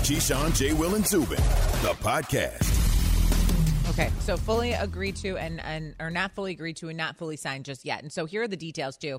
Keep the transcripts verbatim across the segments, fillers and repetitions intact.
Keyshawn, J. Will, and Zubin, the podcast. Okay, so fully agreed to and, and or not fully agreed to and not fully signed just yet. And so here are the details, too.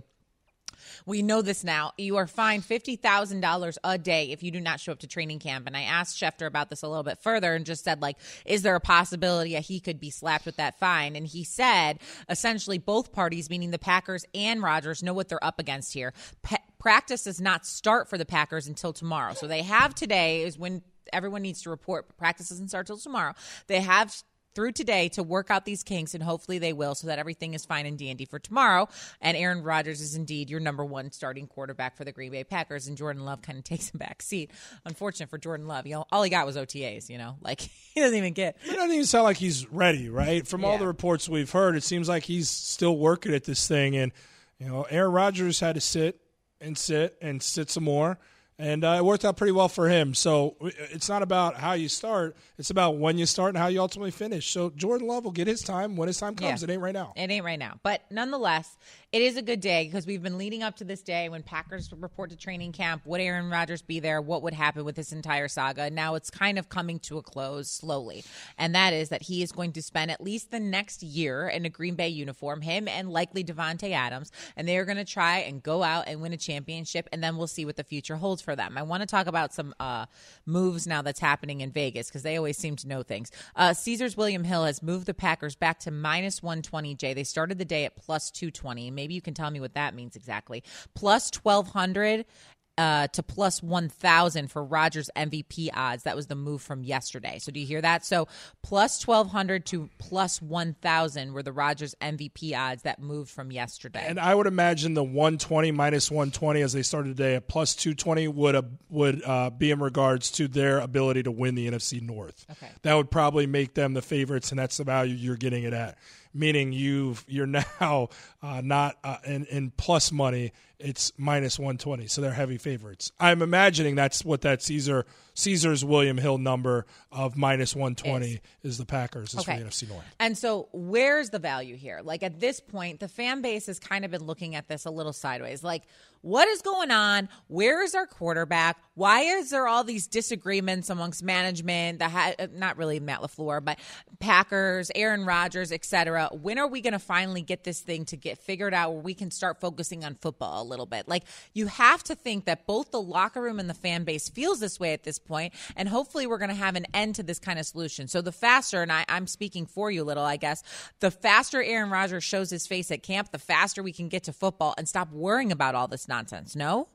We know this now. You are fined fifty thousand dollars a day if you do not show up to training camp. And I asked Schefter about this a little bit further and just said, like, is there a possibility that he could be slapped with that fine? And he said, essentially, both parties, meaning the Packers and Rodgers, know what they're up against here. Pa- practice does not start for the Packers until tomorrow. So they have today is when everyone needs to report, but practice doesn't start till tomorrow. They have through today to work out these kinks, and hopefully they will, so that everything is fine and dandy for tomorrow. And Aaron Rodgers is indeed your number one starting quarterback for the Green Bay Packers, and Jordan Love kind of takes a back seat. Unfortunate for Jordan Love. You know, all he got was O T As, you know. Like, he doesn't even get. It doesn't even sound like he's ready, right? From yeah. all the reports we've heard, it seems like he's still working at this thing. And, you know, Aaron Rodgers had to sit and sit and sit some more. And uh, it worked out pretty well for him. So it's not about how you start. It's about when you start and how you ultimately finish. So Jordan Love will get his time when his time comes. Yeah. It ain't right now. It ain't right now. But nonetheless, it is a good day because we've been leading up to this day when Packers report to training camp. Would Aaron Rodgers be there? What would happen with this entire saga? Now it's kind of coming to a close slowly. And that is that he is going to spend at least the next year in a Green Bay uniform, him and likely Davante Adams. And they are going to try and go out and win a championship. And then we'll see what the future holds for them. I want to talk about some uh, moves now that's happening in Vegas because they always seem to know things. Uh, Caesars William Hill has moved the Packers back to minus one twenty, Jay. They started the day at plus two twenty. Maybe you can tell me what that means exactly. Plus twelve hundred uh, to plus one thousand for Rodgers M V P odds. That was the move from yesterday. So do you hear that? So plus twelve hundred to plus one thousand were the Rodgers M V P odds that moved from yesterday. And I would imagine the one twenty minus one twenty as they started today at plus two twenty would uh, would uh, be in regards to their ability to win the N F C North. Okay. That would probably make them the favorites, and that's the value you're getting it at. Meaning you've, you're now uh, not uh, in, in plus money, it's minus one twenty, so they're heavy favorites. I'm imagining that's what that Caesar Caesar's William Hill number of minus one twenty is, is the Packers is okay. for the N F C North. And so where's the value here? Like at this point, the fan base has kind of been looking at this a little sideways. Like, what is going on? Where is our quarterback? Why is there all these disagreements amongst management, the ha- not really Matt LaFleur, but Packers, Aaron Rodgers, et cetera? When are we going to finally get this thing to get figured out where we can start focusing on football a little bit? Like, you have to think that both the locker room and the fan base feels this way at this point, and hopefully we're going to have an end to this kind of solution. So the faster, and I, I'm speaking for you a little, I guess, the faster Aaron Rodgers shows his face at camp, the faster we can get to football and stop worrying about all this nonsense. No?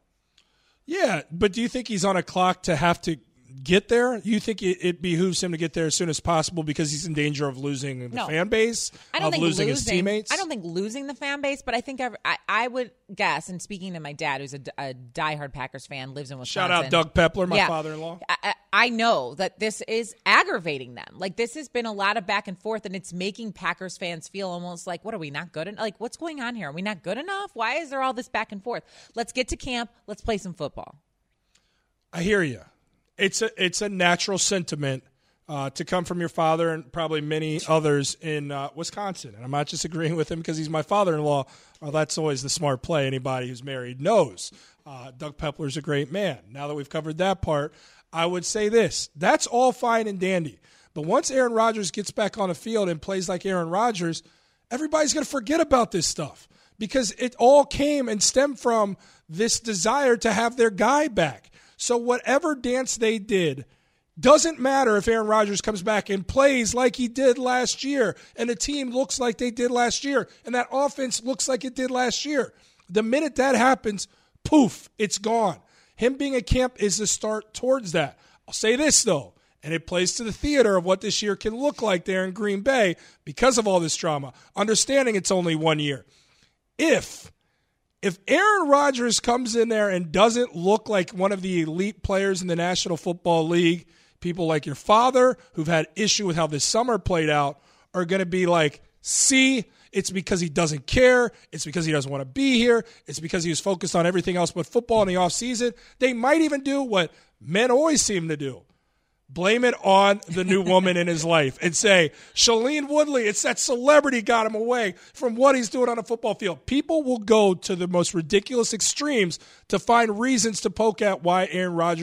Yeah, but do you think he's on a clock to have to get there? You think it, it behooves him to get there as soon as possible because he's in danger of losing the no. fan base, I don't of think losing, losing his teammates? I don't think losing the fan base, but I think every, I, I would guess, and speaking to my dad, who's a, a diehard Packers fan, lives in Wisconsin. Shout out Doug Pepler, my yeah, father-in-law. I, I know that this is aggravating them. Like, this has been a lot of back and forth, and it's making Packers fans feel almost like, what, are we not good enough? Like, what's going on here? Are we not good enough? Why is there all this back and forth? Let's get to camp. Let's play some football. I hear you. It's a it's a natural sentiment uh, to come from your father and probably many others in uh, Wisconsin. And I'm not just agreeing with him because he's my father-in-law. Well, that's always the smart play. Anybody who's married knows. Uh, Doug Pepler's a great man. Now that we've covered that part, I would say this. That's all fine and dandy. But once Aaron Rodgers gets back on the field and plays like Aaron Rodgers, everybody's going to forget about this stuff because it all came and stemmed from this desire to have their guy back. So whatever dance they did doesn't matter if Aaron Rodgers comes back and plays like he did last year and the team looks like they did last year and that offense looks like it did last year. The minute that happens, poof, it's gone. Him being at camp is the start towards that. I'll say this, though, and it plays to the theater of what this year can look like there in Green Bay because of all this drama, understanding it's only one year. If... If Aaron Rodgers comes in there and doesn't look like one of the elite players in the National Football League, people like your father who've had issue with how this summer played out are going to be like, see, it's because he doesn't care. It's because he doesn't want to be here. It's because he was focused on everything else but football in the offseason. They might even do what men always seem to do. Blame it on the new woman in his life and say, Shailene Woodley, it's that celebrity got him away from what he's doing on a football field. People will go to the most ridiculous extremes to find reasons to poke at why Aaron Rodgers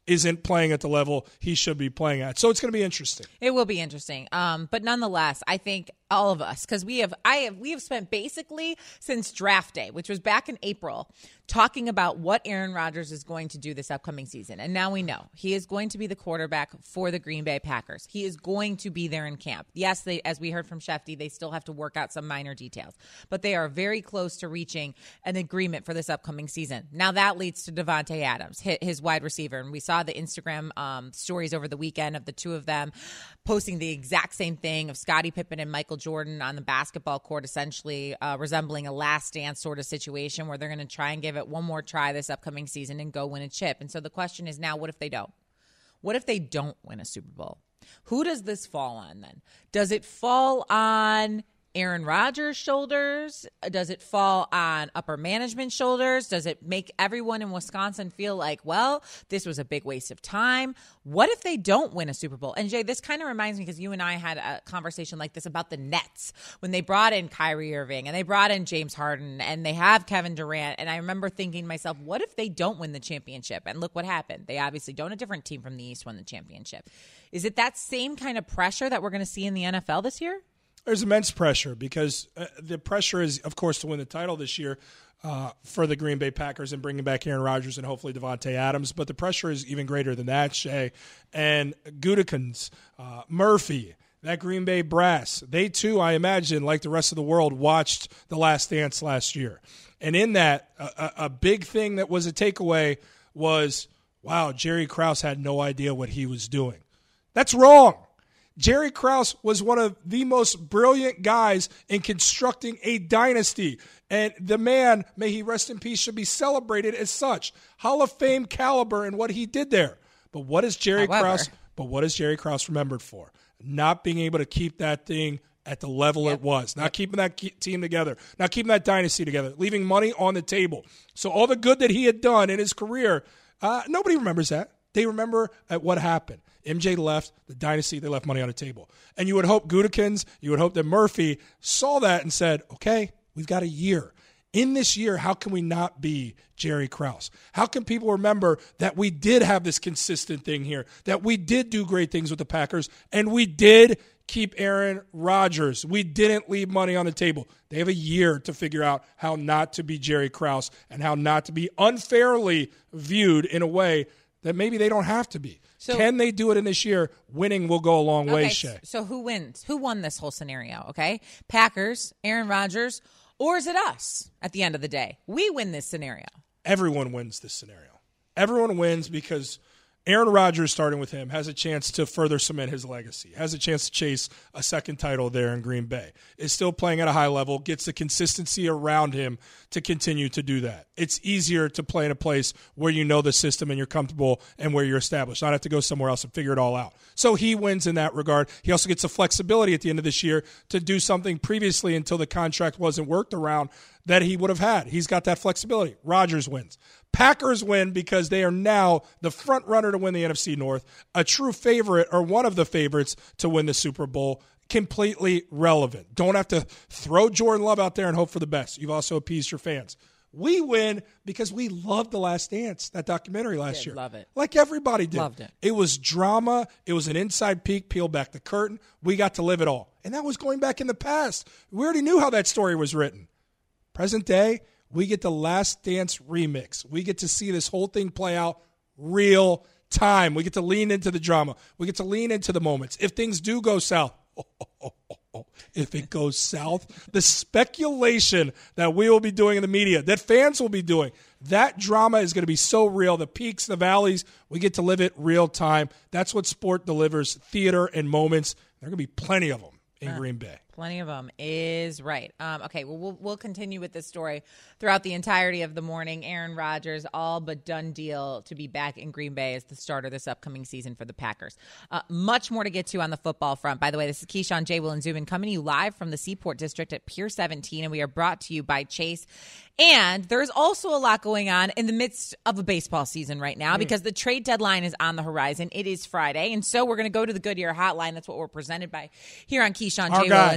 isn't playing at the level he should be playing at. So it's going to be interesting. It will be interesting. Um, but nonetheless, I think all of us, because we have, I have, we have spent basically since draft day, which was back in April, talking about what Aaron Rodgers is going to do this upcoming season. And now we know he is going to be the quarterback for the Green Bay Packers. He is going to be there in camp. Yes, they, as we heard from Shefty, they still have to work out some minor details, but they are very close to reaching an agreement for this upcoming season. Now that leads to Davante Adams, his wide receiver. And we saw the Instagram um, stories over the weekend of the two of them posting the exact same thing of Scottie Pippen and Michael Jordan on the basketball court, essentially uh, resembling a last dance sort of situation where they're going to try and give it one more try this upcoming season and go win a chip. And so the question is now, what if they don't? What if they don't win a Super Bowl? Who does this fall on then? Does it fall on Aaron Rodgers' shoulders? Does it fall on upper management shoulders? Does it make everyone in Wisconsin feel like, well, this was a big waste of time? What if they don't win a Super Bowl? And Jay, this kind of reminds me, because you and I had a conversation like this about the Nets when they brought in Kyrie Irving and they brought in James Harden and they have Kevin Durant. And I remember thinking to myself, what if they don't win the championship? And look what happened. They obviously don't. A different team from the East won the championship. Is it that same kind of pressure that we're going to see in the N F L this year? There's immense pressure because uh, the pressure is, of course, to win the title this year uh, for the Green Bay Packers and bringing back Aaron Rodgers and hopefully Davante Adams. But the pressure is even greater than that, Shay. And Gutekunst, uh, Murphy, that Green Bay brass, they too, I imagine, like the rest of the world, watched The Last Dance last year. And in that, a, a big thing that was a takeaway was, wow, Jerry Krause had no idea what he was doing. That's wrong. Jerry Krause was one of the most brilliant guys in constructing a dynasty. And the man, may he rest in peace, should be celebrated as such. Hall of Fame caliber in what he did there. But what is Jerry However, Krause? But what is Jerry Krause remembered for? Not being able to keep that thing at the level yep. it was. Not yep. keeping that team together. Not keeping that dynasty together. Leaving money on the table. So all the good that he had done in his career, uh, nobody remembers that. They remember at what happened. M J left the dynasty. They left money on the table. And you would hope Gutekunst, you would hope that Murphy saw that and said, okay, we've got a year. In this year, how can we not be Jerry Krause? How can people remember that we did have this consistent thing here, that we did do great things with the Packers, and we did keep Aaron Rodgers. We didn't leave money on the table. They have a year to figure out how not to be Jerry Krause and how not to be unfairly viewed in a way that maybe they don't have to be. So, can they do it in this year? Winning will go a long way, okay, Shay. So who wins? Who won this whole scenario, okay? Packers, Aaron Rodgers, or is it us at the end of the day? We win this scenario. Everyone wins this scenario. Everyone wins because Aaron Rodgers, starting with him, has a chance to further cement his legacy, has a chance to chase a second title there in Green Bay, is still playing at a high level, gets the consistency around him to continue to do that. It's easier to play in a place where you know the system and you're comfortable and where you're established, not have to go somewhere else and figure it all out. So he wins in that regard. He also gets the flexibility at the end of this year to do something previously until the contract wasn't worked around that he would have had. He's got that flexibility. Rodgers wins. Packers win because they are now the front runner to win the N F C North, a true favorite or one of the favorites to win the Super Bowl, completely relevant. Don't have to throw Jordan Love out there and hope for the best. You've also appeased your fans. We win because we loved The Last Dance, that documentary last did year. Love it. Like everybody did. Loved it. It was drama. It was an inside peek, peel back the curtain. We got to live it all. And that was going back in the past. We already knew how that story was written. Present day, we get the Last Dance remix. We get to see this whole thing play out real time. We get to lean into the drama. We get to lean into the moments. If things do go south, oh, oh, oh, oh, oh. if it goes south, the speculation that we will be doing in the media, that fans will be doing, that drama is going to be so real. The peaks, the valleys, we get to live it real time. That's what sport delivers, theater and moments. There are going to be plenty of them in uh. Green Bay. Plenty of them is right. Um, okay, well, we'll we'll continue with this story throughout the entirety of the morning. Aaron Rodgers, all but done deal to be back in Green Bay as the starter this upcoming season for the Packers. Uh, much more to get to on the football front. By the way, this is Keyshawn, J. Will, and Zubin coming to you live from the Seaport District at Pier seventeen, and we are brought to you by Chase. And there's also a lot going on in the midst of a baseball season right now mm. because the trade deadline is on the horizon. It is Friday, and so we're going to go to the Goodyear Hotline. That's what we're presented by here on Keyshawn, J. Will, and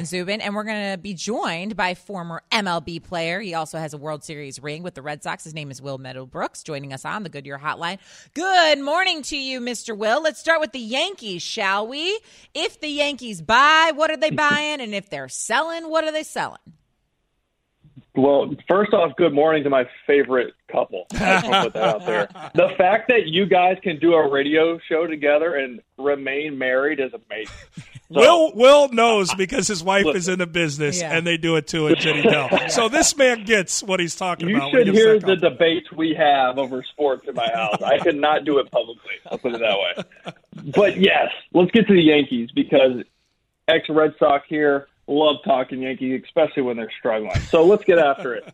Zubin, and we're going to be joined by former M L B player. He also has a World Series ring with the Red Sox. His name is Will Middlebrooks, joining us on the Goodyear Hotline. Good morning to you, Mister Will. Let's start with the Yankees, shall we? If the Yankees buy, what are they buying? And if they're selling, what are they selling? Well, first off, good morning to my favorite couple. I just want to put that out there. The fact that you guys can do a radio show together and remain married is amazing. So, Will Will knows because his wife listen, is in the business, yeah. and they do it too at Jenny Dell. So this man gets what he's talking you about. should hear the debates we have over sports in my house. I could not do it publicly. I'll put it that way. But, yes, let's get to the Yankees because ex-Red Sox here love talking Yankees, especially when they're struggling. So let's get after it.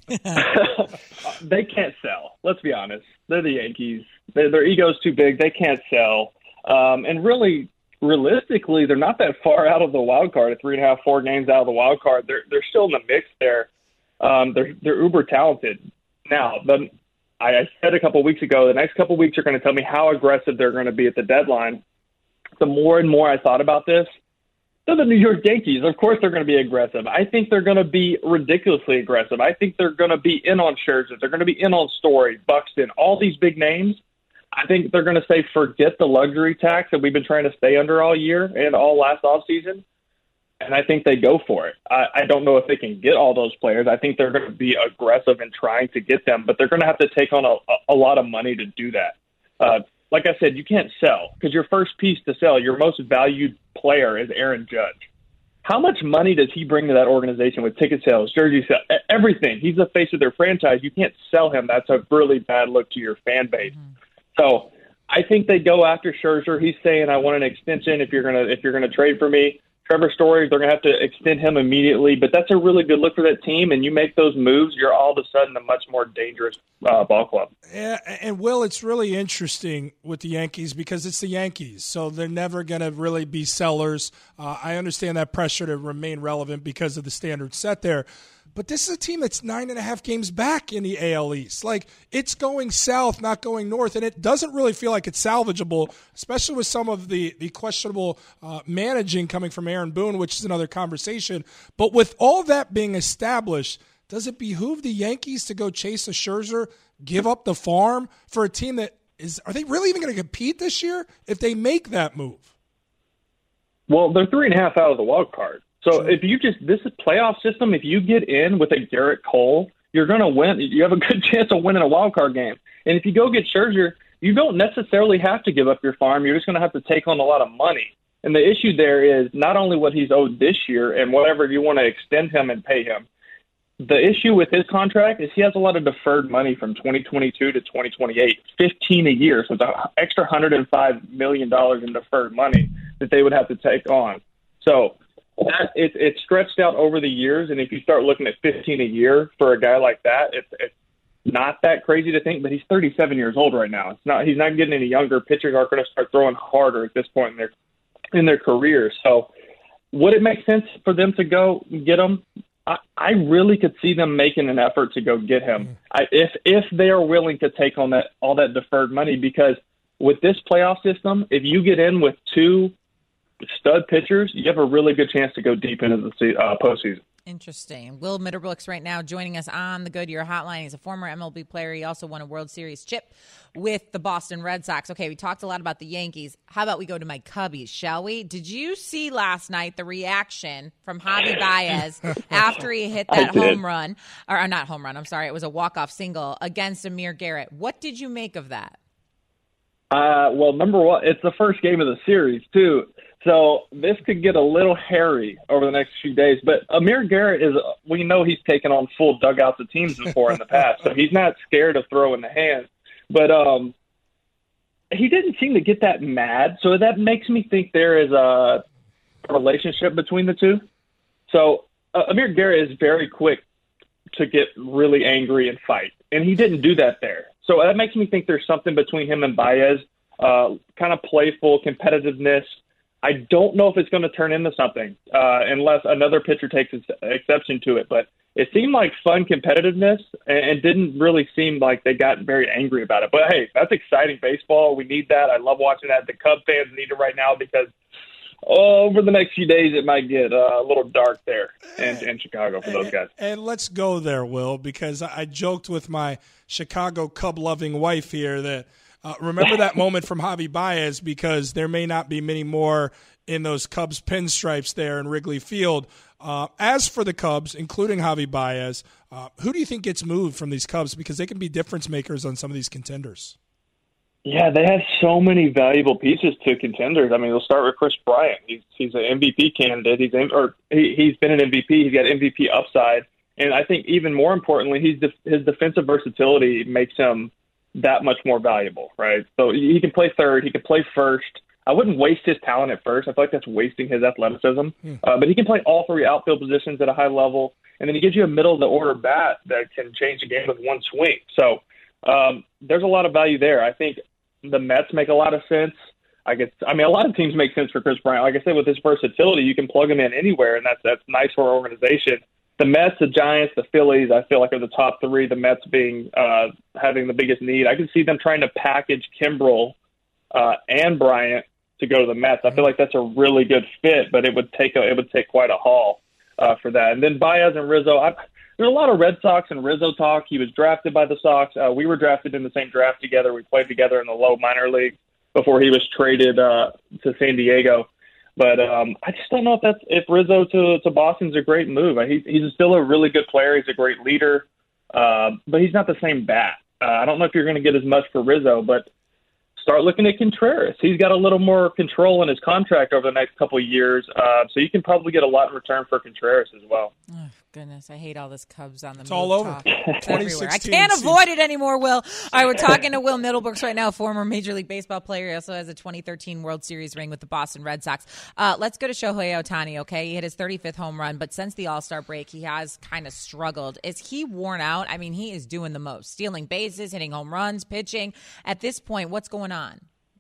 They can't sell. Let's be honest. They're the Yankees. They're, their ego's too big. They can't sell. Um, and really, realistically, they're not that far out of the wild card. Three and a half, four games out of the wild card. They're they're still in the mix there. Um, they're they're uber talented. Now, the, I, I said a couple of weeks ago, the next couple of weeks are going to tell me how aggressive they're going to be at the deadline. The more and more I thought about this, they're the New York Yankees. Of course they're going to be aggressive. I think they're going to be ridiculously aggressive. I think they're going to be in on Scherzer. They're going to be in on Story, Buxton, all these big names. I think they're going to say forget the luxury tax that we've been trying to stay under all year and all last offseason, and I think they go for it. I, I don't know if they can get all those players. I think they're going to be aggressive in trying to get them, but they're going to have to take on a, a lot of money to do that. Uh, like I said, you can't sell because your first piece to sell, your most valued player is Aaron Judge. How much money does he bring to that organization with ticket sales, jersey sales, everything? He's the face of their franchise. You can't sell him. That's a really bad look to your fan base. Mm-hmm. So I think they go after Scherzer. He's saying, I want an extension if you're going to if you're going to trade for me. Trevor Story, they're going to have to extend him immediately. But that's a really good look for that team, and you make those moves, you're all of a sudden a much more dangerous uh, ball club. Yeah, and, Will, it's really interesting with the Yankees because it's the Yankees, so they're never going to really be sellers. Uh, I understand that pressure to remain relevant because of the standards set there. But this is a team that's nine and a half games back in the A L East. Like, it's going south, not going north, and it doesn't really feel like it's salvageable, especially with some of the, the questionable uh, managing coming from Aaron Boone, which is another conversation. But with all that being established, does it behoove the Yankees to go chase a Scherzer, give up the farm for a team that is – are they really even going to compete this year if they make that move? Well, they're three and a half out of the wild card. So if you just – this is playoff system. If you get in with a Garrett Cole, you're going to win. You have a good chance of winning a wild card game. And if you go get Scherzer, you don't necessarily have to give up your farm. You're just going to have to take on a lot of money. And the issue there is not only what he's owed this year and whatever you want to extend him and pay him. The issue with his contract is he has a lot of deferred money from twenty twenty-two to twenty twenty-eight, fifteen a year. So it's an extra one hundred five million dollars in deferred money that they would have to take on. So that it, it's stretched out over the years, and if you start looking at fifteen a year for a guy like that, it's, it's not that crazy to think. But he's thirty-seven years old right now. It's not. He's not getting any younger. Pitchers are going to start throwing harder at this point in their in their careers. So, would it make sense for them to go get him? I, I really could see them making an effort to go get him I, if if they are willing to take on that all that deferred money. Because with this playoff system, if you get in with two stud pitchers, you have a really good chance to go deep into the uh, postseason. Interesting. Will Middlebrooks right now joining us on the Goodyear Hotline. He's a former M L B player. He also won a World Series chip with the Boston Red Sox. Okay, we talked a lot about the Yankees. How about we go to my Cubbies, shall we? Did you see last night the reaction from Javi Baez after he hit that home run? Or, or not home run, I'm sorry. It was a walk-off single against Amir Garrett. What did you make of that? Uh, well, number one, it's the first game of the series, too. So this could get a little hairy over the next few days. But Amir Garrett is, we know he's taken on full dugouts of teams before in the past, so he's not scared of throwing the hand. But um, he didn't seem to get that mad, so that makes me think there is a relationship between the two. So uh, Amir Garrett is very quick to get really angry and fight, and he didn't do that there. So that makes me think there's something between him and Baez, uh, kind of playful competitiveness. I don't know if it's going to turn into something uh, unless another pitcher takes exception to it. But it seemed like fun competitiveness and, and didn't really seem like they got very angry about it. But, hey, that's exciting baseball. We need that. I love watching that. The Cub fans need it right now because over the next few days, it might get uh, a little dark there in, in Chicago for those guys. And, and let's go there, Will, because I joked with my Chicago Cub-loving wife here that uh, remember that moment from Javi Baez, because there may not be many more in those Cubs pinstripes there in Wrigley Field. Uh, as for the Cubs, including Javi Baez, uh, who do you think gets moved from these Cubs? Because they can be difference makers on some of these contenders. Yeah, they have so many valuable pieces to contenders. I mean, we'll start with Chris Bryant. He's he's an M V P candidate. He's in, or he, he's been an M V P. He's got M V P upside, and I think even more importantly, he's def- his defensive versatility makes him that much more valuable, right? So he can play third. He can play first. I wouldn't waste his talent at first. I feel like that's wasting his athleticism. Hmm. Uh, but he can play all three outfield positions at a high level, and then he gives you a middle-of-the-order bat that can change a game with one swing. So um, there's a lot of value there. I think the Mets make a lot of sense. I guess I mean a lot of teams make sense for Chris Bryant. Like I said, with his versatility, you can plug him in anywhere, and that's that's nice for our organization. The Mets, the Giants, the Phillies, I feel like are the top three. The Mets being uh, having the biggest need. I can see them trying to package Kimbrel uh, and Bryant to go to the Mets. I feel like that's a really good fit, but it would take a, it would take quite a haul uh, for that. And then Baez and Rizzo, I, there's a lot of Red Sox and Rizzo talk. He was drafted by the Sox. Uh, we were drafted in the same draft together. We played together in the low minor league before he was traded uh, to San Diego. But um, I just don't know if that's if Rizzo to to Boston's a great move. He, he's still a really good player. He's a great leader, uh, but he's not the same bat. Uh, I don't know if you're going to get as much for Rizzo, but start looking at Contreras. He's got a little more control in his contract over the next couple of years, uh, so you can probably get a lot in return for Contreras as well. Oh, goodness, I hate all this Cubs on the it's move all over. Talk. It's everywhere. I can't avoid it anymore, Will. All right, we're talking to Will Middlebrooks right now, former Major League Baseball player. He also has a twenty thirteen World Series ring with the Boston Red Sox. Uh, let's go to Shohei Ohtani, okay? He hit his thirty-fifth home run, but since the All-Star break, he has kind of struggled. Is he worn out? I mean, he is doing the most, stealing bases, hitting home runs, pitching. At this point, what's going on?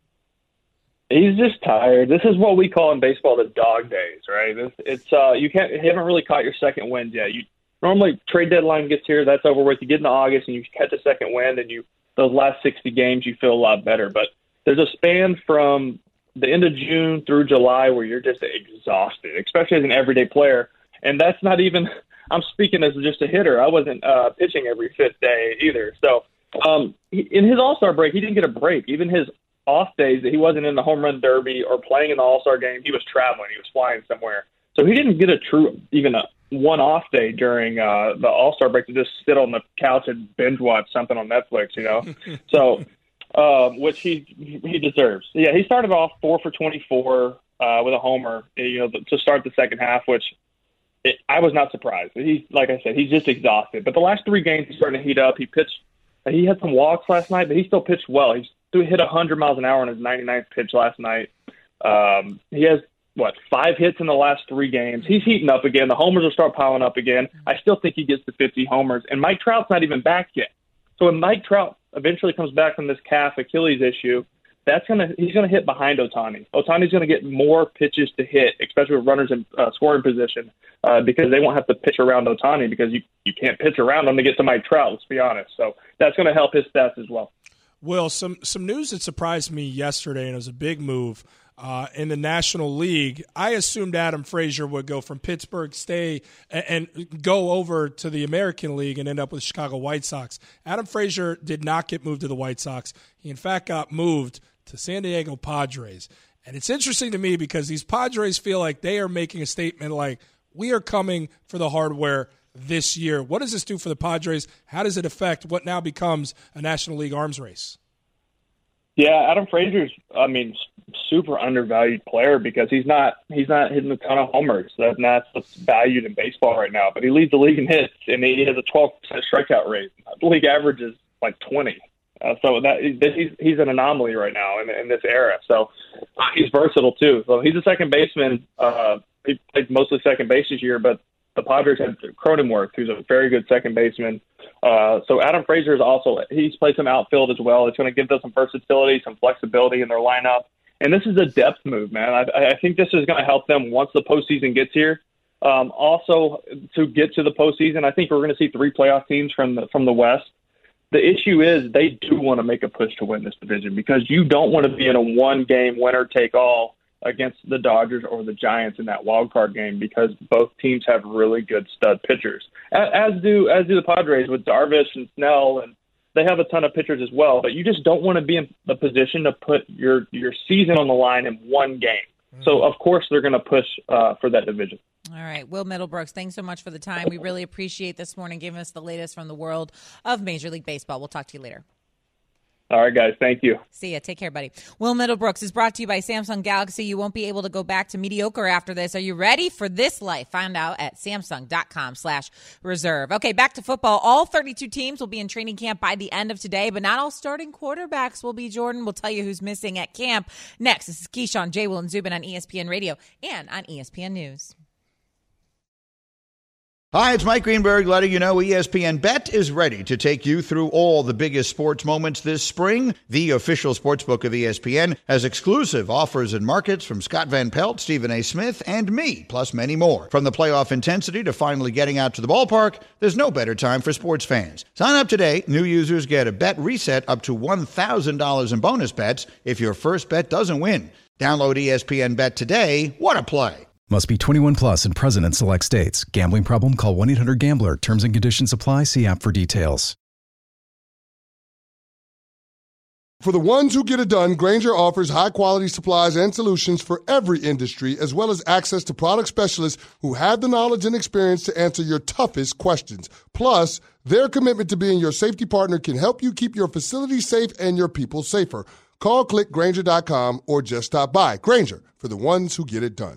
He's just tired. This is what we call in baseball the dog days, right? It's, it's uh, you can't, you haven't really caught your second wind yet. You normally trade deadline gets here, that's over with. You get into August and you catch a second wind, and you those last sixty games you feel a lot better. But there's a span from the end of June through July where you're just exhausted, especially as an everyday player. And that's not even. I'm speaking as just a hitter. I wasn't uh, pitching every fifth day either. So um, he, in his All-Star break, he didn't get a break. Even his off days that he wasn't in the home run derby or playing in the All-Star game, he was traveling, he was flying somewhere. So he didn't get a true, even a one off day during uh, the All-Star break to just sit on the couch and binge watch something on Netflix, you know? so, um, which he he deserves. Yeah, he started off four for twenty-four uh, with a homer, you know, to start the second half, which it, I was not surprised. He, like I said, he's just exhausted. But the last three games, he's starting to heat up. He pitched, he had some walks last night, but he still pitched well. He's hit one hundred miles an hour on his ninety-ninth pitch last night. Um, he has, what, five hits in the last three games. He's heating up again. The homers will start piling up again. I still think he gets to fifty homers. And Mike Trout's not even back yet. So when Mike Trout eventually comes back from this calf Achilles issue, that's gonna he's going to hit behind Ohtani. Ohtani's going to get more pitches to hit, especially with runners in uh, scoring position, uh, because they won't have to pitch around Ohtani because you, you can't pitch around him to get to Mike Trout, let's be honest. So that's going to help his stats as well. Will, some some news that surprised me yesterday, and it was a big move uh, in the National League. I assumed Adam Frazier would go from Pittsburgh, stay, and, and go over to the American League and end up with the Chicago White Sox. Adam Frazier did not get moved to the White Sox. He, in fact, got moved to San Diego Padres. And it's interesting to me because these Padres feel like they are making a statement like, we are coming for the hardware this year. What does this do for the Padres? How does it affect what now becomes a National League arms race? Yeah, Adam Frazier's, I mean, super undervalued player because he's not he's not hitting a ton of homers. That, that's what's valued in baseball right now. But he leads the league in hits, and he has a twelve percent strikeout rate. The league average is like twenty. Uh, so that he's he's an anomaly right now in, in this era. So uh, he's versatile too. So he's a second baseman. Uh, he played mostly second base this year, but the Padres had Cronenworth, who's a very good second baseman. Uh, so Adam Frazier is also, he's played some outfield as well. It's going to give them some versatility, some flexibility in their lineup. And this is a depth move, man. I, I think this is going to help them once the postseason gets here. Um, also, to get to the postseason, I think we're going to see three playoff teams from the, from the West. The issue is they do want to make a push to win this division because you don't want to be in a one-game winner-take-all against the Dodgers or the Giants in that wild card game because both teams have really good stud pitchers, as do as do the Padres with Darvish and Snell, and they have a ton of pitchers as well. But you just don't want to be in a position to put your your season on the line in one game. Mm-hmm. So of course they're going to push uh, for that division. All right, Will Middlebrooks, thanks so much for the time. We really appreciate this morning giving us the latest from the world of Major League Baseball. We'll talk to you later. All right, guys. Thank you. See ya. Take care, buddy. Will Middlebrooks is brought to you by Samsung Galaxy. You won't be able to go back to mediocre after this. Are you ready for this life? Find out at Samsung.com slash reserve. Okay, back to football. All thirty-two teams will be in training camp by the end of today, but not all starting quarterbacks will be. Jordan will tell you who's missing at camp. Next, this is Keyshawn, J. Will, and Zubin on E S P N Radio and on E S P N News. Hi, it's Mike Greenberg letting you know E S P N Bet is ready to take you through all the biggest sports moments this spring. The official sportsbook of E S P N has exclusive offers and markets from Scott Van Pelt, Stephen A. Smith, and me, plus many more. From the playoff intensity to finally getting out to the ballpark, there's no better time for sports fans. Sign up today. New users get a bet reset up to one thousand dollars in bonus bets if your first bet doesn't win. Download E S P N Bet today. What a play. Must be twenty-one plus and present in select states. Gambling problem? Call one eight hundred gambler. Terms and conditions apply. See app for details. For the ones who get it done, Grainger offers high-quality supplies and solutions for every industry, as well as access to product specialists who have the knowledge and experience to answer your toughest questions. Plus, their commitment to being your safety partner can help you keep your facility safe and your people safer. Call, click Grainger dot com, or just stop by. Grainger, for the ones who get it done.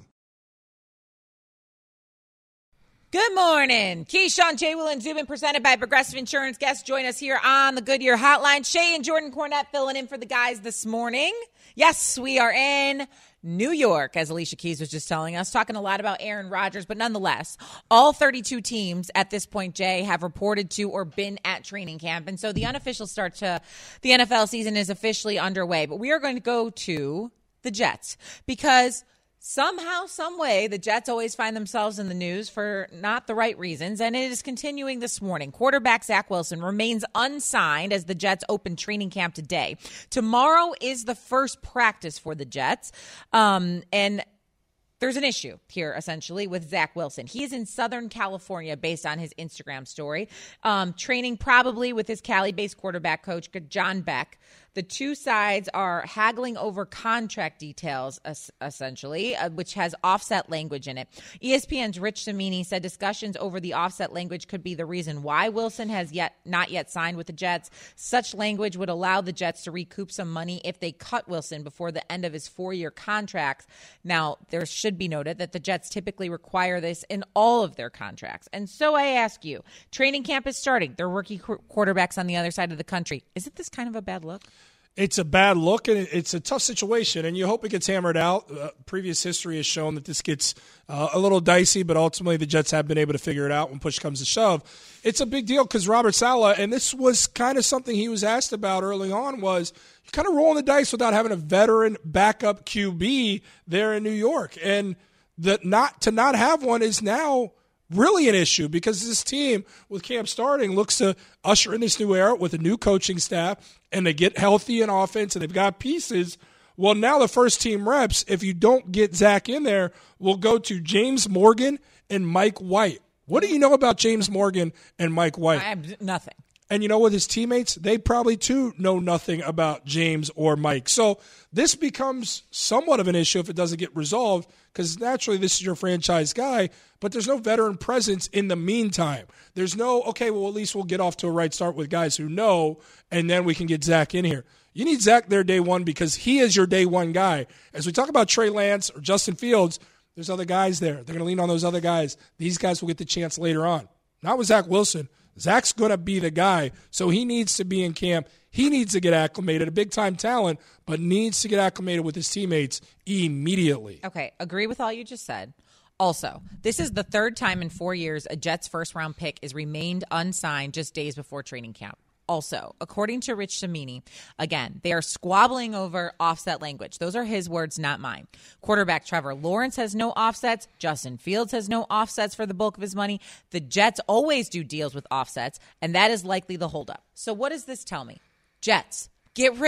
Good morning. Keyshawn, J. Will, and Zubin, presented by Progressive Insurance. Guests join us here on the Goodyear Hotline. Shay and Jordan Cornette filling in for the guys this morning. Yes, we are in New York, as Alicia Keys was just telling us, talking a lot about Aaron Rodgers. But nonetheless, all thirty-two teams at this point, Jay, have reported to or been at training camp. And so the unofficial start to the N F L season is officially underway. But we are going to go to the Jets because somehow, some way, the Jets always find themselves in the news for not the right reasons, and it is continuing this morning. Quarterback Zach Wilson remains unsigned as the Jets open training camp today. Tomorrow is the first practice for the Jets, um, and there's an issue here, essentially, with Zach Wilson. He is in Southern California based on his Instagram story, um, training probably with his Cali-based quarterback coach, John Beck. The two sides are haggling over contract details, essentially, uh, which has offset language in it. E S P N's Rich Cimini said discussions over the offset language could be the reason why Wilson has yet not yet signed with the Jets. Such language would allow the Jets to recoup some money if they cut Wilson before the end of his four-year contract. Now, there should be noted that the Jets typically require this in all of their contracts. And so I ask you, training camp is starting. There are rookie qu- quarterbacks on the other side of the country. Isn't this kind of a bad look? It's a bad look, and it's a tough situation, and you hope it gets hammered out. Uh, previous history has shown that this gets uh, a little dicey, but ultimately the Jets have been able to figure it out when push comes to shove. It's a big deal because Robert Saleh, and this was kind of something he was asked about early on, was you kind of rolling the dice without having a veteran backup Q B there in New York. And the, not to not have one is now really an issue because this team, with camp starting, looks to usher in this new era with a new coaching staff, and they get healthy in offense, and they've got pieces. Well, now the first team reps, if you don't get Zach in there, will go to James Morgan and Mike White. What do you know about James Morgan and Mike White? I have nothing. And you know what, his teammates, they probably too know nothing about James or Mike. So this becomes somewhat of an issue if it doesn't get resolved, because naturally this is your franchise guy, but there's no veteran presence in the meantime. There's no, okay, well, at least we'll get off to a right start with guys who know, and then we can get Zach in here. You need Zach there day one because he is your day one guy. As we talk about Trey Lance or Justin Fields, there's other guys there. They're going to lean on those other guys. These guys will get the chance later on. Not with Zach Wilson. Zach's going to be the guy, so he needs to be in camp. He needs to get acclimated, a big-time talent, but needs to get acclimated with his teammates immediately. Okay, agree with all you just said. Also, this is the third time in four years a Jets first-round pick is remained unsigned just days before training camp. Also, according to Rich Cimini, again, they are squabbling over offset language. Those are his words, not mine. Quarterback Trevor Lawrence has no offsets. Justin Fields has no offsets for the bulk of his money. The Jets always do deals with offsets, and that is likely the holdup. So what does this tell me? Jets, get rid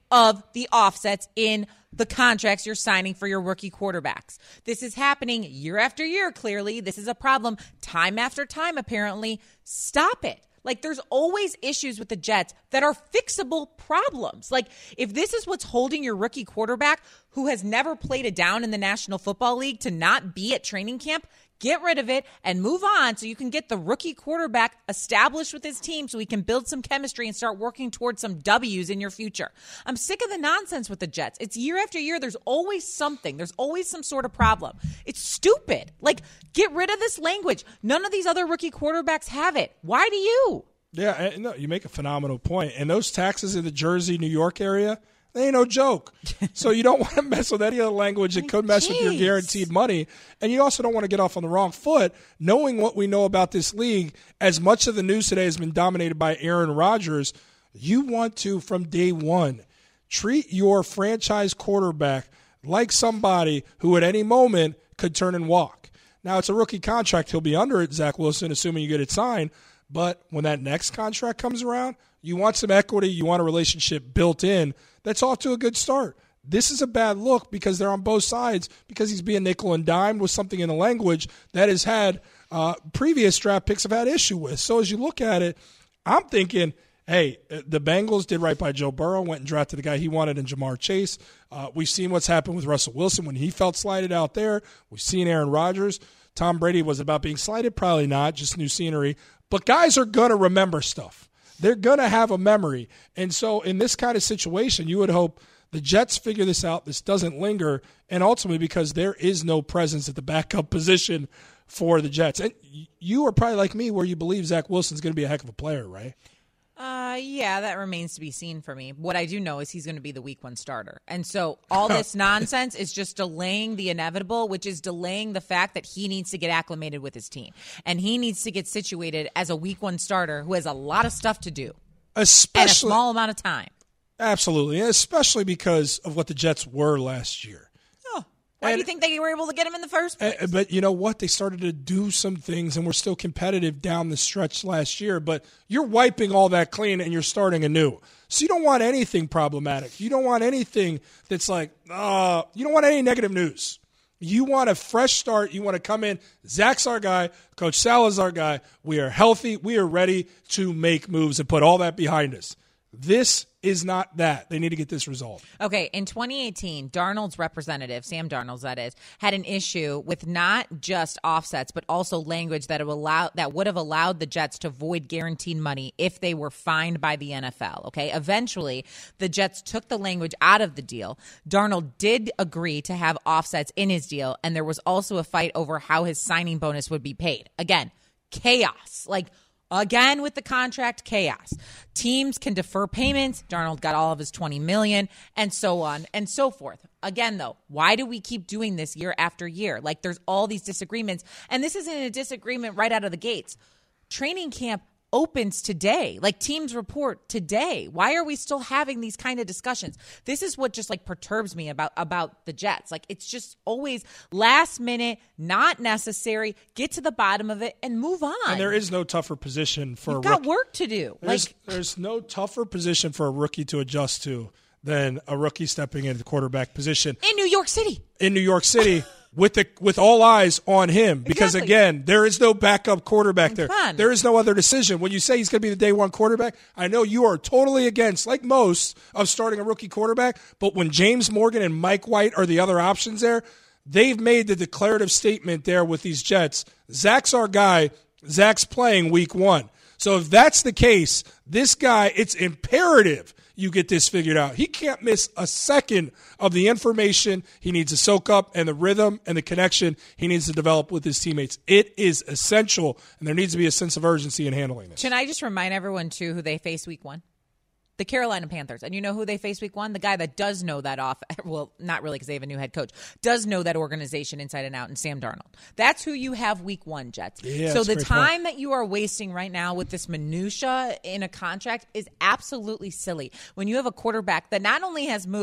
of the offsets in the contracts you're signing for your rookie quarterbacks. This is happening year after year, clearly. This is a problem time after time, apparently. Stop it. Like, there's always issues with the Jets that are fixable problems. Like, if this is what's holding your rookie quarterback, who has never played a down in the National Football League, to not be at training camp, get rid of it and move on so you can get the rookie quarterback established with his team so he can build some chemistry and start working towards some W's in your future. I'm sick of the nonsense with the Jets. It's year after year. There's always something. There's always some sort of problem. It's stupid. Like, get rid of this language. None of these other rookie quarterbacks have it. Why do you? Yeah, no, you make a phenomenal point. And those taxes in the Jersey, New York area, they ain't no joke. So you don't want to mess with any other language that could mess with your guaranteed money. And you also don't want to get off on the wrong foot, knowing what we know about this league. As much of the news today has been dominated by Aaron Rodgers, you want to, from day one, treat your franchise quarterback like somebody who at any moment could turn and walk. Now, it's a rookie contract. He'll be under it, Zach Wilson, assuming you get it signed. But when that next contract comes around, you want some equity, you want a relationship built in. That's off to a good start. This is a bad look because they're on both sides, because he's being nickel and dimed with something in the language that has had uh, previous draft picks have had issue with. So as you look at it, I'm thinking, hey, the Bengals did right by Joe Burrow, went and drafted the guy he wanted in Jamar Chase. Uh, we've seen what's happened with Russell Wilson when he felt slighted out there. We've seen Aaron Rodgers. Tom Brady was about being slighted, probably not, just new scenery. But guys are going to remember stuff. They're going to have a memory. And so in this kind of situation, you would hope the Jets figure this out, this doesn't linger, and ultimately because there is no presence at the backup position for the Jets. And you are probably like me where you believe Zach Wilson's going to be a heck of a player, right? Uh, yeah, that remains to be seen for me. What I do know is he's going to be the week one starter. And so all this nonsense is just delaying the inevitable, which is delaying the fact that he needs to get acclimated with his team. And he needs to get situated as a week one starter who has a lot of stuff to do. Especially, in a small amount of time. Absolutely. Especially because of what the Jets were last year. Why and, do you think they were able to get him in the first place? And, but you know what? They started to do some things, and we're still competitive down the stretch last year. But you're wiping all that clean, and you're starting anew. So you don't want anything problematic. You don't want anything that's like, uh, you don't want any negative news. You want a fresh start. You want to come in. Zach's our guy. Coach Sal is our guy. We are healthy. We are ready to make moves and put all that behind us. This is not that. They need to get this resolved. Okay, in twenty eighteen, Darnold's representative, Sam Darnold, that is, had an issue with not just offsets, but also language that would allow that would have allowed the Jets to void guaranteed money if they were fined by the N F L. Okay, eventually, the Jets took the language out of the deal. Darnold did agree to have offsets in his deal, and there was also a fight over how his signing bonus would be paid. Again, chaos. Like, Again, with the contract, chaos. Teams can defer payments. Darnold got all of his twenty million dollars, and so on and so forth. Again, though, why do we keep doing this year after year? Like, there's all these disagreements, and this isn't a disagreement right out of the gates. Training camp opens today. Like, teams report today. Why are we still having these kind of discussions? This is what just like perturbs me about about the Jets. Like, it's just always last minute, not necessary. Get to the bottom of it and move on. And there is no tougher position for You've a got rookie. work to do. There's, like there's no tougher position for a rookie to adjust to than a rookie stepping into the quarterback position in New York City. In New York City. With the with all eyes on him, because Exactly. again, there is no backup quarterback there. Come on. There is no other decision. When you say he's going to be the day one quarterback, I know you are totally against, like most, of starting a rookie quarterback. But when James Morgan and Mike White are the other options there, they've made the declarative statement there with these Jets. Zach's our guy. Zach's playing week one. So if that's the case, this guy, it's imperative you get this figured out. He can't miss a second of the information he needs to soak up and the rhythm and the connection he needs to develop with his teammates. It is essential, and there needs to be a sense of urgency in handling this. Can I just remind everyone, too, who they face week one? The Carolina Panthers. And you know who they face week one? The guy that does know that off, well, not really because they have a new head coach, does know that organization inside and out, and Sam Darnold. That's who you have week one, Jets. Yeah, so the great time point. that you are wasting right now with this minutia in a contract is absolutely silly. When you have a quarterback that not only has moved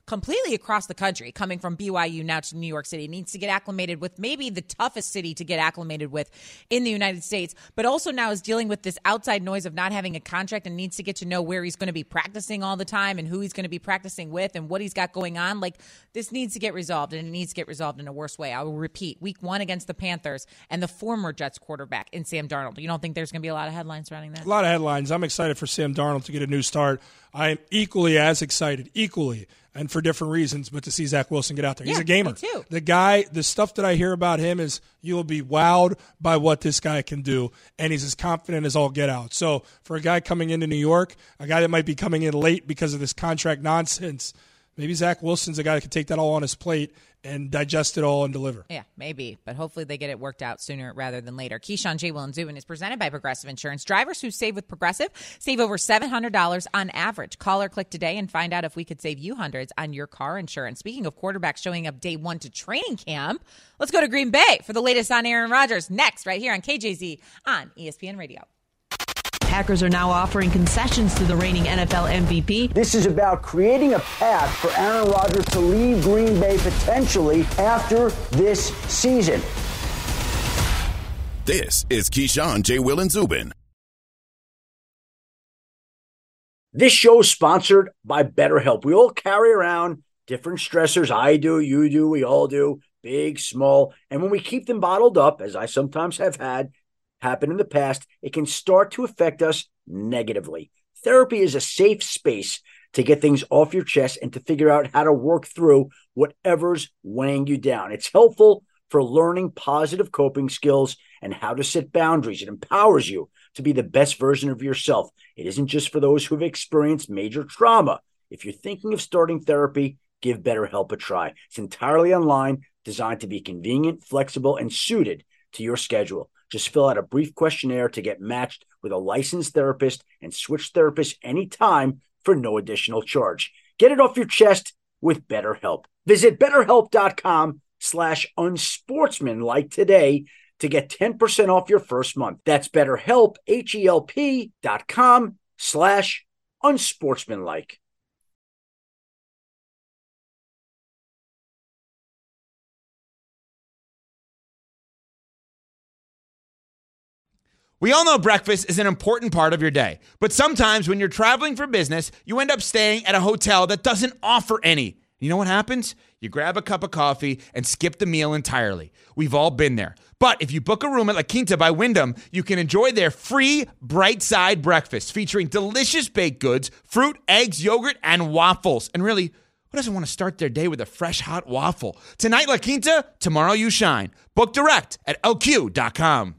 completely across the country, coming from B Y U now to New York City. He needs to get acclimated with maybe the toughest city to get acclimated with in the United States, but also now is dealing with this outside noise of not having a contract and needs to get to know where he's going to be practicing all the time and who he's going to be practicing with and what he's got going on. Like, this needs to get resolved, and it needs to get resolved in a worse way. I will repeat, week one against the Panthers and the former Jets quarterback in Sam Darnold. You don't think there's going to be a lot of headlines surrounding that? A lot of headlines. I'm excited for Sam Darnold to get a new start. I am equally as excited, equally, and for different reasons, but to see Zach Wilson get out there. He's yeah, a gamer. Me too. The guy, the stuff that I hear about him is you will be wowed by what this guy can do, and he's as confident as all get out. So for a guy coming into New York, a guy that might be coming in late because of this contract nonsense, maybe Zach Wilson's a guy that can take that all on his plate and digest it all and deliver. Yeah, maybe. But hopefully they get it worked out sooner rather than later. Keyshawn, J. Will, and Zubin is presented by Progressive Insurance. Drivers who save with Progressive save over seven hundred dollars on average. Call or click today and find out if we could save you hundreds on your car insurance. Speaking of quarterbacks showing up day one to training camp, let's go to Green Bay for the latest on Aaron Rodgers. Next, right here on K J Z on E S P N Radio. Packers are now offering concessions to the reigning N F L M V P. This is about creating a path for Aaron Rodgers to leave Green Bay potentially after this season. This is Keyshawn, J. Will, and Zubin. This show is sponsored by BetterHelp. We all carry around different stressors. I do, you do, we all do, big, small. And when we keep them bottled up, as I sometimes have had happen in the past, it can start to affect us negatively. Therapy is a safe space to get things off your chest and to figure out how to work through whatever's weighing you down. It's helpful for learning positive coping skills and how to set boundaries. It empowers you to be the best version of yourself. It isn't just for those who've experienced major trauma. If you're thinking of starting therapy, give BetterHelp a try. It's entirely online, designed to be convenient, flexible, and suited to your schedule. Just fill out a brief questionnaire to get matched with a licensed therapist and switch therapists anytime for no additional charge. Get it off your chest with BetterHelp. Visit BetterHelp.com slash unsportsmanlike today to get ten percent off your first month. That's BetterHelp, H-E-L-P dot com slash unsportsmanlike. We all know breakfast is an important part of your day, but sometimes when you're traveling for business, you end up staying at a hotel that doesn't offer any. You know what happens? You grab a cup of coffee and skip the meal entirely. We've all been there. But if you book a room at La Quinta by Wyndham, you can enjoy their free Bright Side breakfast featuring delicious baked goods, fruit, eggs, yogurt, and waffles. And really, who doesn't want to start their day with a fresh, hot waffle? Tonight, La Quinta, tomorrow you shine. Book direct at L Q dot com.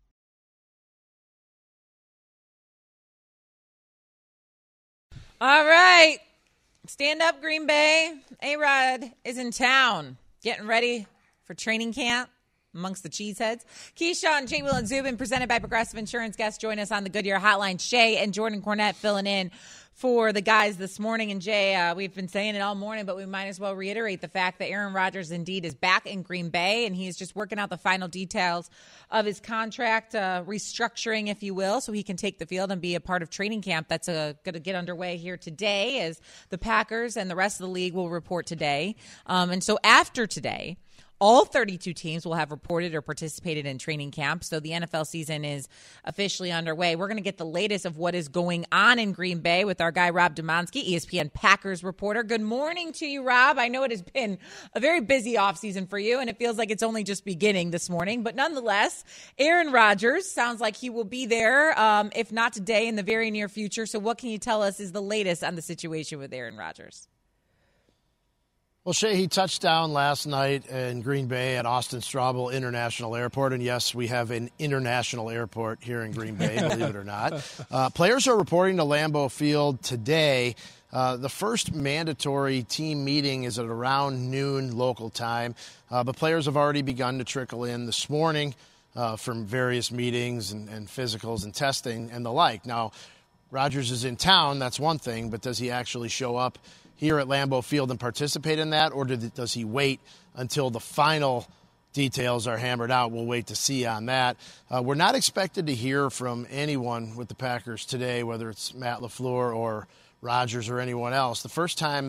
All right. Stand up, Green Bay. A-Rod is in town, getting ready for training camp amongst the cheeseheads. Keyshawn, J. Will, and Zubin, presented by Progressive Insurance. Guests join us on the Goodyear Hotline. Shay and Jordan Cornette filling in for the guys this morning. And Jay, uh, we've been saying it all morning, but we might as well reiterate the fact that Aaron Rodgers indeed is back in Green Bay, and he's just working out the final details of his contract uh, restructuring, if you will, so he can take the field and be a part of training camp. That's uh, going to get underway here today as the Packers and the rest of the league will report today. Um, and so after today, all thirty-two teams will have reported or participated in training camp, so the N F L season is officially underway. We're going to get the latest of what is going on in Green Bay with our guy, Rob Demonski, E S P N Packers reporter. Good morning to you, Rob. I know it has been a very busy offseason for you, and it feels like it's only just beginning this morning. But nonetheless, Aaron Rodgers sounds like he will be there, um, if not today, in the very near future. So what can you tell us is the latest on the situation with Aaron Rodgers? Well, Shay, he touched down last night in Green Bay at Austin Straubel International Airport. And yes, we have an international airport here in Green Bay, believe it or not. Uh, players are reporting to Lambeau Field today. Uh, the first mandatory team meeting is at around noon local time. Uh, but players have already begun to trickle in this morning uh, from various meetings and, and physicals and testing and the like. Now, Rodgers is in town, that's one thing, but does he actually show up here at Lambeau Field and participate in that, or does he wait until the final details are hammered out? We'll wait to see on that. Uh, we're not expected to hear from anyone with the Packers today, whether it's Matt LaFleur or Rodgers or anyone else. The first time that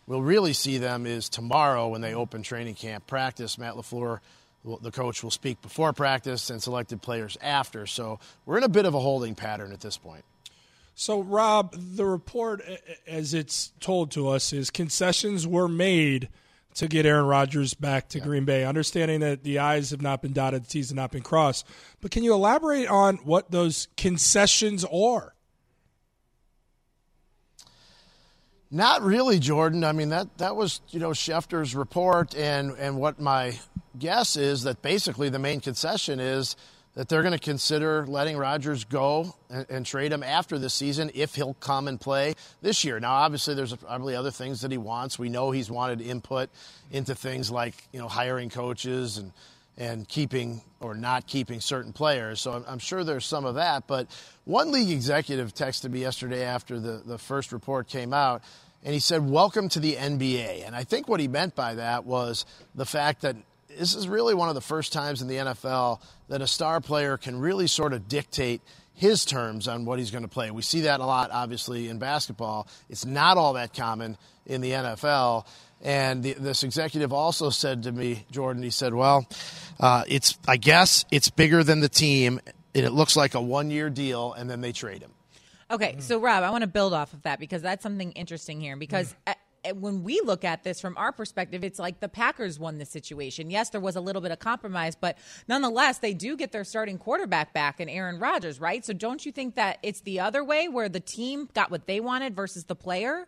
we'll really see them is tomorrow when they open training camp practice. Matt LaFleur, the coach, will speak before practice and selected players after. So we're in a bit of a holding pattern at this point. So, Rob, the report, as it's told to us, is concessions were made to get Aaron Rodgers back to yeah. Green Bay, understanding that the I's have not been dotted, the T's have not been crossed. But can you elaborate on what those concessions are? Not really, Jordan. I mean, that, that was, you know, Schefter's report, and, and what my guess is that basically the main concession is that they're going to consider letting Rodgers go and, and trade him after this season if he'll come and play this year. Now, obviously, there's probably other things that he wants. We know he's wanted input into things like, you know, hiring coaches and and keeping or not keeping certain players. So I'm, I'm sure there's some of that. But one league executive texted me yesterday after the, the first report came out, and he said, welcome to the N B A. And I think what he meant by that was the fact that this is really one of the first times in the N F L that a star player can really sort of dictate his terms on what he's going to play. We see that a lot, obviously, in basketball. It's not all that common in the N F L. And the, this executive also said to me, Jordan, he said, well, uh, it's I guess it's bigger than the team, and it looks like a one-year deal, and then they trade him. Okay, so, Rob, I want to build off of that because that's something interesting here because – when we look at this from our perspective, it's like the Packers won the situation. Yes, there was a little bit of compromise, but nonetheless, they do get their starting quarterback back in Aaron Rodgers, right? So don't you think that it's the other way where the team got what they wanted versus the player?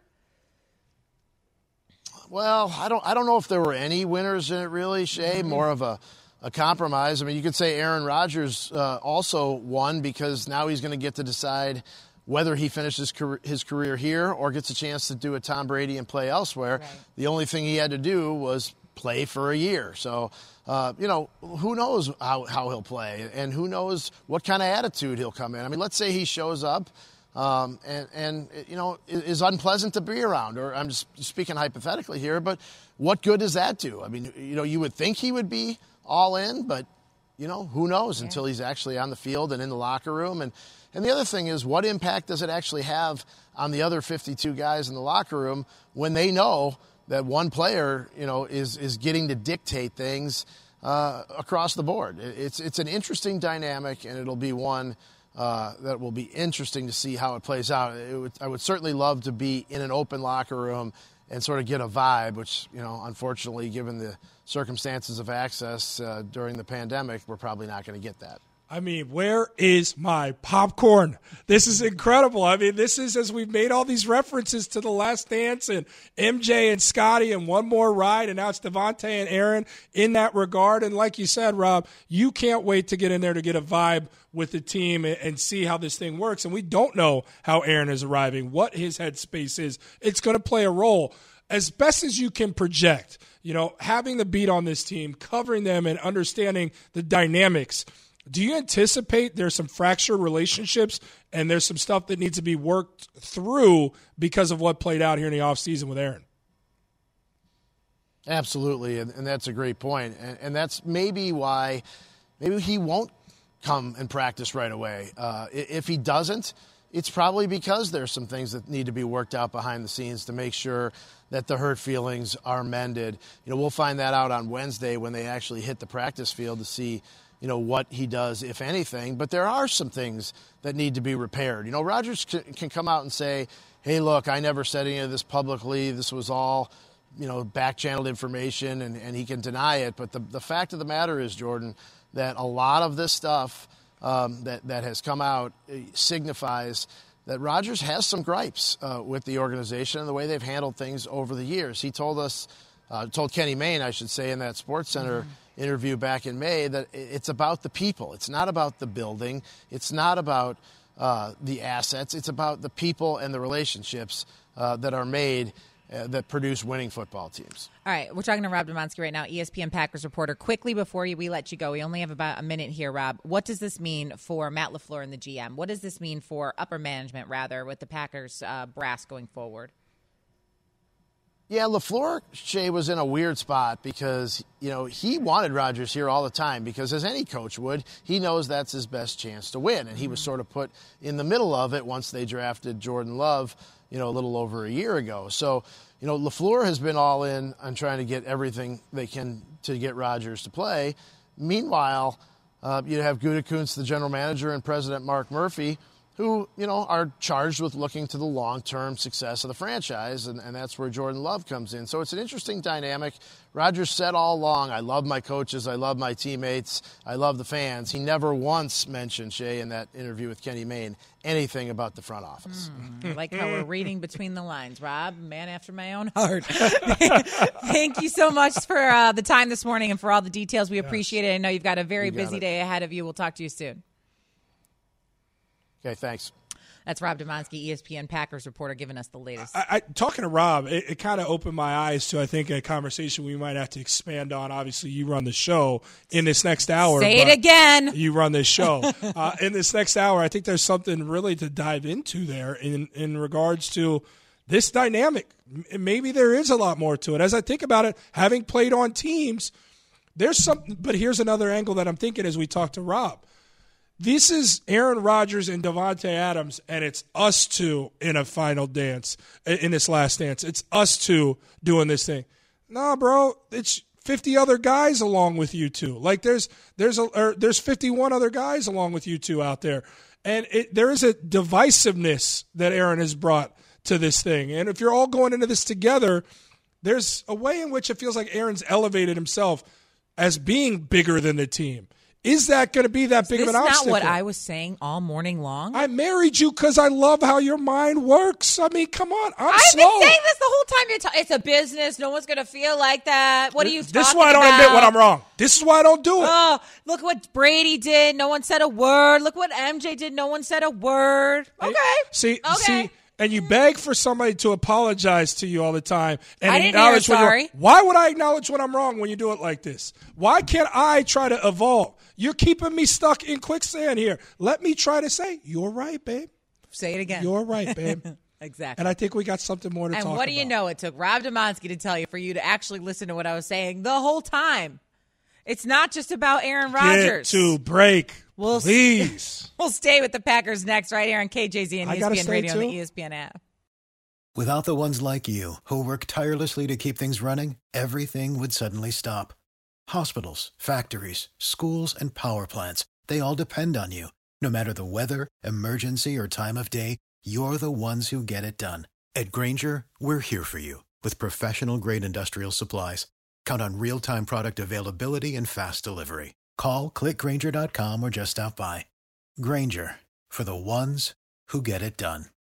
Well, I don't I don't know if there were any winners in it really, Shay. Mm-hmm. More of a, a compromise. I mean, you could say Aaron Rodgers uh, also won because now he's going to get to decide whether he finishes his career here or gets a chance to do a Tom Brady and play elsewhere. Right. The only thing he had to do was play for a year. So, uh, you know, who knows how, how he'll play and who knows what kind of attitude he'll come in. I mean, let's say he shows up um, and, and, you know, is unpleasant to be around, or I'm just speaking hypothetically here, but what good does that do? I mean, you know, you would think he would be all in, but, you know, who knows yeah. until he's actually on the field and in the locker room. And, And the other thing is, what impact does it actually have on the other fifty-two guys in the locker room when they know that one player, you know, is is getting to dictate things uh, across the board? It's it's an interesting dynamic, and it'll be one uh, that will be interesting to see how it plays out. It would, I would certainly love to be in an open locker room and sort of get a vibe, which, you know, unfortunately, given the circumstances of access uh, during the pandemic, we're probably not going to get that. I mean, where is my popcorn? This is incredible. I mean, this is, as we've made all these references to The Last Dance and M J and Scotty and One More Ride, and now it's Devontae and Aaron in that regard. And like you said, Rob, you can't wait to get in there to get a vibe with the team and see how this thing works. And we don't know how Aaron is arriving, what his headspace is. It's going to play a role. As best as you can project, you know, having the beat on this team, covering them and understanding the dynamics, do you anticipate there's some fractured relationships and there's some stuff that needs to be worked through because of what played out here in the offseason with Aaron? Absolutely, and, and that's a great point. And, and that's maybe why maybe he won't come and practice right away. Uh, if he doesn't, it's probably because there's some things that need to be worked out behind the scenes to make sure that the hurt feelings are mended. You know, we'll find that out on Wednesday when they actually hit the practice field to see, you know, what he does, if anything. But there are some things that need to be repaired. You know, Rodgers can, can come out and say, hey, look, I never said any of this publicly. This was all, you know, back-channeled information, and, and he can deny it. But the, the fact of the matter is, Jordan, that a lot of this stuff um, that, that has come out signifies that Rodgers has some gripes uh, with the organization and the way they've handled things over the years. He told us, uh, told Kenny Mayne, I should say, in that SportsCenter mm-hmm. interview back in May, that it's about the people. It's not about the building. It's not about uh, the assets. It's about the people and the relationships uh, that are made uh, that produce winning football teams. All right, we're talking to Rob Demovsky right now, E S P N Packers reporter. Quickly before we let you go, we only have about a minute here, Rob. What does this mean for Matt LaFleur and the G M? What does this mean for upper management, rather, with the Packers uh, brass going forward? Yeah, LaFleur, Shay, was in a weird spot because, you know, he wanted Rodgers here all the time because, as any coach would, he knows that's his best chance to win. And he was sort of put in the middle of it once they drafted Jordan Love, you know, a little over a year ago. So, you know, LaFleur has been all in on trying to get everything they can to get Rodgers to play. Meanwhile, uh, you have Gutekunst, the general manager, and President Mark Murphy, who, you know, are charged with looking to the long-term success of the franchise, and, and that's where Jordan Love comes in. So it's an interesting dynamic. Rodgers said all along, I love my coaches, I love my teammates, I love the fans. He never once mentioned, Shay, in that interview with Kenny Mayne, anything about the front office. Mm, I like how we're reading between the lines. Rob, man after my own heart. Thank you so much for uh, the time this morning and for all the details. We appreciate it. I know you've got a very busy it. day ahead of you. We'll talk to you soon. Okay, thanks. That's Rob Demonski, E S P N Packers reporter, giving us the latest. I, I, talking to Rob, it, it kind of opened my eyes to, I think, a conversation we might have to expand on. Obviously, you run the show in this next hour. Say it again. You run this show. uh, in this next hour, I think there's something really to dive into there in, in regards to this dynamic. Maybe there is a lot more to it. As I think about it, having played on teams, there's something. But here's another angle that I'm thinking as we talk to Rob. This is Aaron Rodgers and Davante Adams, and it's us two in a final dance, in this last dance. It's us two doing this thing. Nah, bro, it's fifty other guys along with you two. Like there's there's a or there's fifty-one other guys along with you two out there, and it, there is a divisiveness that Aaron has brought to this thing. And if you're all going into this together, there's a way in which it feels like Aaron's elevated himself as being bigger than the team. Is that going to be that big of an obstacle? Is this not what I was saying all morning long? I married you because I love how your mind works. I mean, come on. I'm I've slow. been saying this the whole time. You're ta- it's a business. No one's going to feel like that. What are you talking about? This is why I don't admit when I'm wrong. This is why I don't do it. Oh, look what Brady did. No one said a word. Look what M J did. No one said a word. Okay. See, okay. see, and you beg for somebody to apologize to you all the time and I didn't acknowledge hear when sorry. you're why would I acknowledge when I'm wrong when you do it like this? Why can't I try to evolve? You're keeping me stuck in quicksand here. Let me try to say, you're right, babe. Say it again. You're right, babe. Exactly. And I think we got something more to and talk about. And what do you know? It took Rob Demonski to tell you for you to actually listen to what I was saying the whole time. It's not just about Aaron Rodgers. Get to break, we'll please. St- we'll stay with the Packers next right here on K J Z and I E S P N Radio too? and the E S P N app. Without the ones like you, who work tirelessly to keep things running, everything would suddenly stop. Hospitals, factories, schools, and power plants, they all depend on you. No matter the weather, emergency, or time of day, you're the ones who get it done. At Grainger, we're here for you with professional-grade industrial supplies. Count on real-time product availability and fast delivery. Call, click Grainger dot com, or just stop by. Grainger, for the ones who get it done.